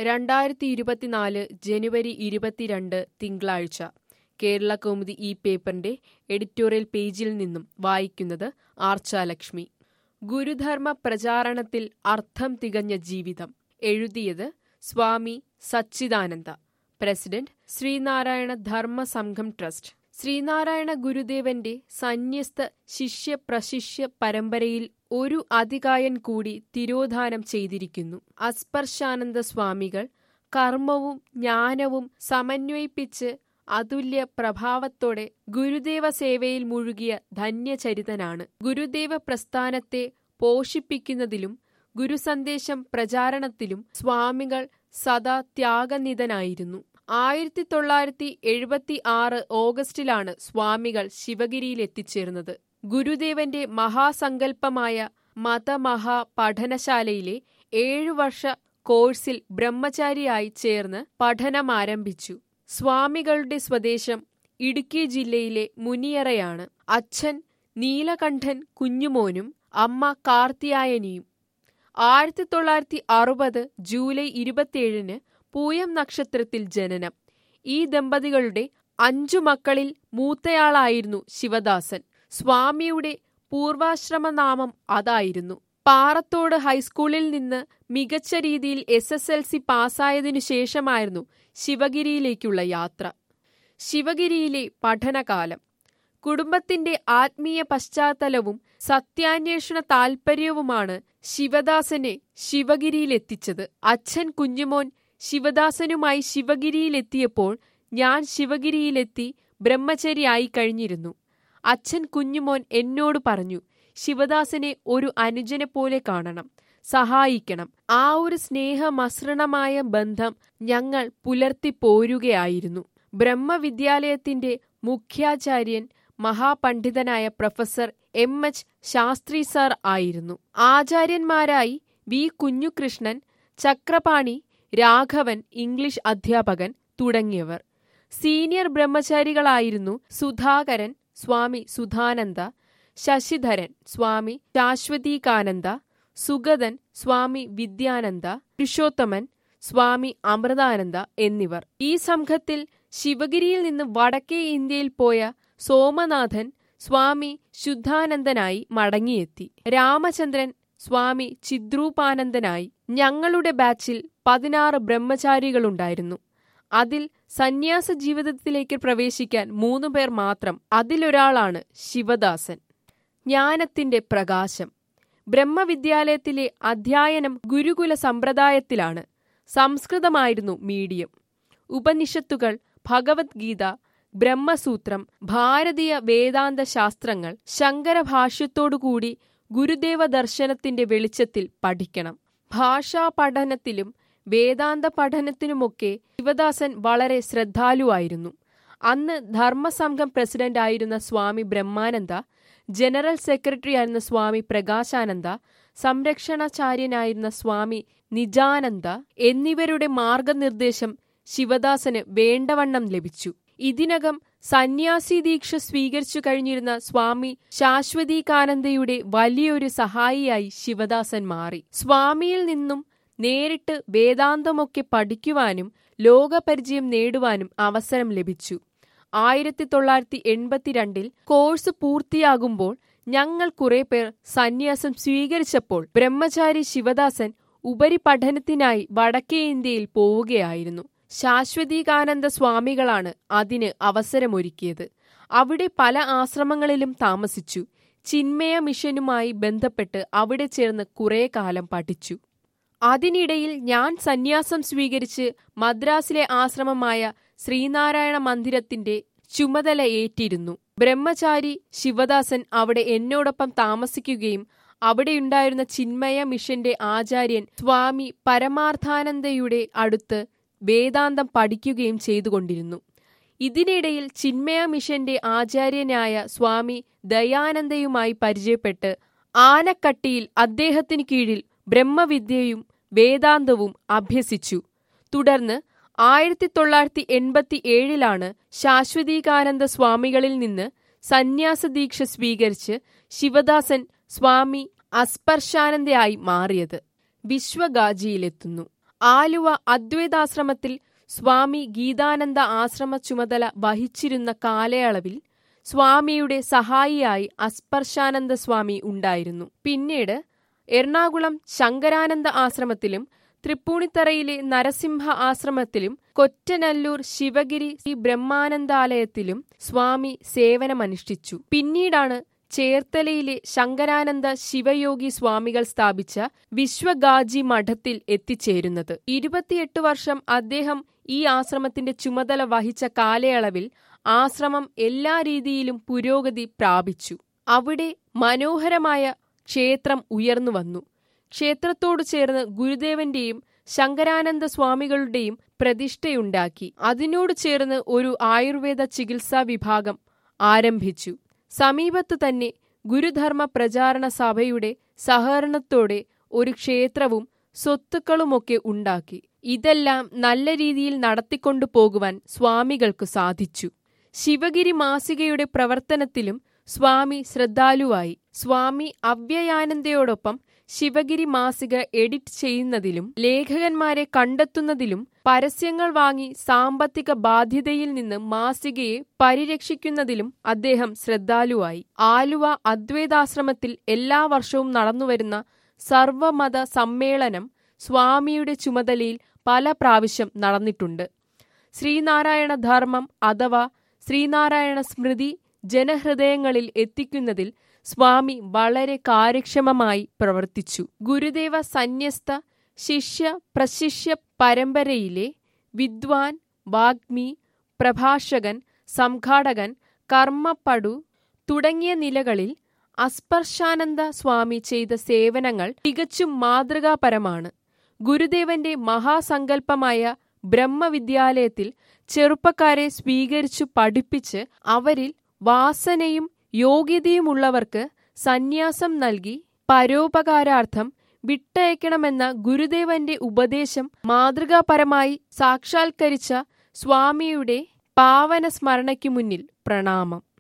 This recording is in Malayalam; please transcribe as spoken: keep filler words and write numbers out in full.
രണ്ടായിരത്തി ഇരുപത്തിനാല് ജനുവരി ഇരുപത്തിരണ്ട് തിങ്കളാഴ്ച. കേരളകൗമുദി ഈ പേപ്പറിന്റെ എഡിറ്റോറിയൽ പേജിൽ നിന്നും വായിക്കുന്നത് ആർച്ചാലക്ഷ്മി. ഗുരുധർമ്മ പ്രചാരണത്തിൽ അർത്ഥം തികഞ്ഞ ജീവിതം. എഴുതിയത് സ്വാമി സച്ചിദാനന്ദ, പ്രസിഡന്റ്, ശ്രീനാരായണ ധർമ്മ സംഘം ട്രസ്റ്റ്. ശ്രീനാരായണ ഗുരുദേവന്റെ സന്യസ്ത ശിഷ്യ പ്രശിഷ്യ പരമ്പരയിൽ ഒരു അതികായൻ കൂടി തിരോധാനം ചെയ്തിരിക്കുന്നു. അസ്പർശാനന്ദ സ്വാമികൾ കർമ്മവും ജ്ഞാനവും സമന്വയിപ്പിച്ച് അതുല്യ പ്രഭാവത്തോടെ ഗുരുദേവ സേവയിൽ മുഴുകിയ ധന്യചരിതനാണ്. ഗുരുദേവ പ്രസ്ഥാനത്തെ പോഷിപ്പിക്കുന്നതിലും ഗുരുസന്ദേശം പ്രചാരണത്തിലും സ്വാമികൾ സദാ ത്യാഗനിധനായിരുന്നു. ആയിരത്തി തൊള്ളായിരത്തി എഴുപത്തി ആറ് ഓഗസ്റ്റിലാണ് സ്വാമികൾ ശിവഗിരിയിലെത്തിച്ചേർന്നത്. ഗുരുദേവന്റെ മഹാസങ്കല്പമായ മതമഹാ പഠനശാലയിലെ ഏഴുവർഷ കോഴ്സിൽ ബ്രഹ്മചാരിയായി ചേർന്ന് പഠനമാരംഭിച്ചു. സ്വാമികളുടെ സ്വദേശം ഇടുക്കി ജില്ലയിലെ മുനിയറയാണ്. അച്ഛൻ നീലകണ്ഠൻ കുഞ്ഞുമോനും അമ്മ കാർത്തിയായനിയും. ആയിരത്തി തൊള്ളായിരത്തി അറുപത് ജൂലൈ ഇരുപത്തിയേഴിന് പൂയം നക്ഷത്രത്തിൽ ജനനം. ഈ ദമ്പതികളുടെ അഞ്ചു മക്കളിൽ മൂത്തയാളായിരുന്നു ശിവദാസൻ. സ്വാമിയുടെ പൂർവാശ്രമനാമം അതായിരുന്നു. പാറത്തോട് ഹൈസ്കൂളിൽ നിന്ന് മികച്ച രീതിയിൽ എസ് എസ് എൽ സി പാസ്സായതിനു ശേഷമായിരുന്നു ശിവഗിരിയിലേക്കുള്ള യാത്ര. ശിവഗിരിയിലെ പഠനകാലം. കുടുംബത്തിന്റെ ആത്മീയ പശ്ചാത്തലവും സത്യാന്വേഷണ താൽപര്യവുമാണ് ശിവദാസനെ ശിവഗിരിയിലെത്തിച്ചത്. അച്ഛൻ കുഞ്ഞുമോൻ ശിവദാസനുമായി ശിവഗിരിയിലെത്തിയപ്പോൾ ഞാൻ ശിവഗിരിയിലെത്തി ബ്രഹ്മചരിയായി കഴിഞ്ഞിരുന്നു. അച്ഛൻ കുഞ്ഞുമോൻ എന്നോട് പറഞ്ഞു, ശിവദാസനെ ഒരു അനുജനെ പോലെ കാണണം, സഹായിക്കണം. ആ ഒരു സ്നേഹമസൃണമായ ബന്ധം ഞങ്ങൾ പുലർത്തിപ്പോരുകയായിരുന്നു. ബ്രഹ്മവിദ്യാലയത്തിന്റെ മുഖ്യാചാര്യൻ മഹാപണ്ഡിതനായ professor M H Shastri sir ആയിരുന്നു. ആചാര്യന്മാരായി വി കുഞ്ഞുകൃഷ്ണൻ, ചക്രപാണി, രാഘവൻ ഇംഗ്ലീഷ് അധ്യാപകൻ തുടങ്ങിയവർ. സീനിയർ ബ്രഹ്മചാരികളായിരുന്നു സുധാകരൻ സ്വാമി സുധാനന്ദ, ശശിധരൻ സ്വാമി ശാശ്വതീകാനന്ദ, സുഗതൻ സ്വാമി വിദ്യാനന്ദ, പുരുഷോത്തമൻ സ്വാമി അമൃതാനന്ദ എന്നിവർ. ഈ സംഘത്തിൽ ശിവഗിരിയിൽ നിന്ന് വടക്കേ ഇന്ത്യയിൽ പോയ സോമനാഥൻ സ്വാമി ശുദ്ധാനന്ദനായി മടങ്ങിയെത്തി. രാമചന്ദ്രൻ സ്വാമി ചിദ്രൂപാനന്ദനായി. ഞങ്ങളുടെ ബാച്ചിൽ പതിനാറ് ബ്രഹ്മചാരികളുണ്ടായിരുന്നു. അതിൽ സന്യാസ ജീവിതത്തിലേക്ക് പ്രവേശിക്കാൻ മൂന്നു പേർ മാത്രം. അതിലൊരാളാണ് ശിവദാസൻ. ജ്ഞാനത്തിന്റെ പ്രകാശം. ബ്രഹ്മവിദ്യാലയത്തിലെ അധ്യയനം ഗുരുകുല സമ്പ്രദായത്തിലാണ്. സംസ്കൃതമായിരുന്നു മീഡിയം. ഉപനിഷത്തുകൾ, ഭഗവത്ഗീത, ബ്രഹ്മസൂത്രം, ഭാരതീയ വേദാന്ത ശാസ്ത്രങ്ങൾ ശങ്കരഭാഷ്യത്തോടുകൂടി ഗുരുദേവ ദർശനത്തിന്റെ വെളിച്ചത്തിൽ പഠിക്കണം. ഭാഷാ പഠനത്തിലും വേദാന്ത പഠനത്തിനുമൊക്കെ ശിവദാസൻ വളരെ ശ്രദ്ധാലുവായിരുന്നു. അന്ന് ധർമ്മസംഘം പ്രസിഡന്റായിരുന്ന സ്വാമി ബ്രഹ്മാനന്ദ, ജനറൽ സെക്രട്ടറിയായിരുന്ന സ്വാമി പ്രകാശാനന്ദ, സംരക്ഷണാചാര്യനായിരുന്ന സ്വാമി നിജാനന്ദ എന്നിവരുടെ മാർഗനിർദ്ദേശം ശിവദാസന് വേണ്ടവണ്ണം ലഭിച്ചു. ഇതിനകം സന്യാസി ദീക്ഷ സ്വീകരിച്ചു കഴിഞ്ഞിരുന്ന സ്വാമി ശാശ്വതീകാനന്ദയുടെ വലിയൊരു സഹായിയായി ശിവദാസൻ മാറി. സ്വാമിയിൽ നിന്നും നേരിട്ട് വേദാന്തമൊക്കെ പഠിക്കുവാനും ലോകപരിചയം നേടുവാനും അവസരം ലഭിച്ചു. ആയിരത്തി തൊള്ളായിരത്തി എൺപത്തിരണ്ടിൽ കോഴ്സ് പൂർത്തിയാകുമ്പോൾ ഞങ്ങൾ കുറെ പേർ സന്യാസം സ്വീകരിച്ചപ്പോൾ ബ്രഹ്മചാരി ശിവദാസൻ ഉപരിപഠനത്തിനായി വടക്കേ ഇന്ത്യയിൽ പോവുകയായിരുന്നു. ശാശ്വതീകാനന്ദ സ്വാമികളാണ് അതിന് അവസരമൊരുക്കിയത്. അവിടെ പല ആശ്രമങ്ങളിലും താമസിച്ചു. ചിന്മയ മിഷനുമായി ബന്ധപ്പെട്ട് അവിടെ ചേർന്ന് കുറെ കാലം പഠിച്ചു. അതിനിടയിൽ ഞാൻ സന്യാസം സ്വീകരിച്ച് മദ്രാസിലെ ആശ്രമമായ ശ്രീനാരായണ മന്ദിരത്തിന്റെ ചുമതല ഏറ്റിരുന്നു. ബ്രഹ്മചാരി ശിവദാസൻ അവിടെ എന്നോടൊപ്പം താമസിക്കുകയും അവിടെയുണ്ടായിരുന്ന ചിന്മയ മിഷന്റെ ആചാര്യൻ സ്വാമി പരമാർത്ഥാനന്ദയുടെ അടുത്ത് വേദാന്തം പഠിക്കുകയും ചെയ്തുകൊണ്ടിരുന്നു. ഇതിനിടയിൽ ചിന്മയ മിഷന്റെ ആചാര്യനായ സ്വാമി ദയാനന്ദയുമായി പരിചയപ്പെട്ട് ആനക്കട്ടിയിൽ അദ്ദേഹത്തിന് കീഴിൽ ബ്രഹ്മവിദ്യയും വേദാന്തവും അഭ്യസിച്ചു. തുടർന്ന് ആയിരത്തി തൊള്ളായിരത്തി എൺപത്തി ഏഴിലാണ് ശാശ്വതീകാനന്ദ സ്വാമികളിൽ നിന്ന് സന്യാസദീക്ഷ സ്വീകരിച്ച് ശിവദാസൻ സ്വാമി അസ്പർശാനന്ദയായി മാറിയത്. വിശ്വഗാജിയിലെത്തുന്നു. ആലുവ അദ്വൈതാശ്രമത്തിൽ സ്വാമി ഗീതാനന്ദ ആശ്രമ ചുമതല വഹിച്ചിരുന്ന കാലയളവിൽ സ്വാമിയുടെ സഹായിയായി അസ്പർശാനന്ദ സ്വാമി ഉണ്ടായിരുന്നു. പിന്നീട് എറണാകുളം ശങ്കരാനന്ദ ആശ്രമത്തിലും തൃപ്പൂണിത്തറയിലെ നരസിംഹ ആശ്രമത്തിലും കൊറ്റനല്ലൂർ ശിവഗിരി ശ്രീ ബ്രഹ്മാനന്ദാലയത്തിലും സ്വാമി സേവനമനുഷ്ഠിച്ചു. പിന്നീടാണ് ചേർത്തലയിലെ ശങ്കരാനന്ദ ശിവയോഗി സ്വാമികൾ സ്ഥാപിച്ച വിശ്വഗാജി മഠത്തിൽ എത്തിച്ചേരുന്നത്. ഇരുപത്തിയെട്ട് വർഷം അദ്ദേഹം ഈ ആശ്രമത്തിന്റെ ചുമതല വഹിച്ച കാലയളവിൽ ആശ്രമം എല്ലാ രീതിയിലും പുരോഗതി പ്രാപിച്ചു. അവിടെ മനോഹരമായ ക്ഷേത്രം ഉയർന്നുവന്നു. ക്ഷേത്രത്തോടു ചേർന്ന് ഗുരുദേവന്റെയും ശങ്കരാനന്ദ സ്വാമികളുടെയും പ്രതിഷ്ഠയുണ്ടാക്കി. അതിനോട് ചേർന്ന് ഒരു ആയുർവേദ ചികിത്സാ വിഭാഗം ആരംഭിച്ചു. സമീപത്തു തന്നെ ഗുരുധർമ്മ പ്രചാരണ സഭയുടെ സഹകരണത്തോടെ ഒരു ക്ഷേത്രവും സ്വത്തുക്കളുമൊക്കെ ഉണ്ടാക്കി. ഇതെല്ലാം നല്ല രീതിയിൽ നടത്തിക്കൊണ്ടു പോകുവാൻ സ്വാമികൾക്കു സാധിച്ചു. ശിവഗിരി മാസികയുടെ പ്രവർത്തനത്തിലും സ്വാമി ശ്രദ്ധാലുവായി. സ്വാമി അവ്യയാനന്ദയോടൊപ്പം ശിവഗിരി മാസിക എഡിറ്റ് ചെയ്യുന്നതിലും ലേഖകന്മാരെ കണ്ടെത്തുന്നതിലും പരസ്യങ്ങൾ വാങ്ങി സാമ്പത്തിക ബാധ്യതയിൽ നിന്ന് മാസികയെ പരിരക്ഷിക്കുന്നതിലും അദ്ദേഹം ശ്രദ്ധാലുവായി. ആലുവ അദ്വൈതാശ്രമത്തിൽ എല്ലാ വർഷവും നടന്നുവരുന്ന സർവമത സമ്മേളനം സ്വാമിയുടെ ചുമതലയിൽ പല പ്രാവശ്യം നടന്നിട്ടുണ്ട്. ശ്രീനാരായണ ധർമ്മം അഥവാ ശ്രീനാരായണ സ്മൃതി ജനഹൃദയങ്ങളിൽ എത്തിക്കുന്നതിൽ സ്വാമി വളരെ കാര്യക്ഷമമായി പ്രവർത്തിച്ചു. ഗുരുദേവ സന്യസ്ത ശിഷ്യ പ്രശിഷ്യ പരമ്പരയിലെ വിദ്വാൻ, വാഗ്മി, പ്രഭാഷകൻ, സംഘാടകൻ, കർമ്മപ്പടു തുടങ്ങിയ നിലകളിൽ അസ്പർശാനന്ദ സ്വാമി ചെയ്ത സേവനങ്ങൾ തികച്ചും മാതൃകാപരമാണ്. ഗുരുദേവന്റെ മഹാസങ്കല്പമായ ബ്രഹ്മവിദ്യാലയത്തിൽ ചെറുപ്പക്കാരെ സ്വീകരിച്ചു പഠിപ്പിച്ച് അവരിൽ വാസനയും യോഗ്യതയുമുള്ളവർക്ക് സന്യാസം നൽകി പരോപകാരാർത്ഥം വിട്ടയക്കണമെന്ന ഗുരുദേവന്റെ ഉപദേശം മാതൃകാപരമായി സാക്ഷാത്കരിച്ച സ്വാമിയുടെ പാവന സ്മരണയ്ക്കു മുന്നിൽ പ്രണാമം.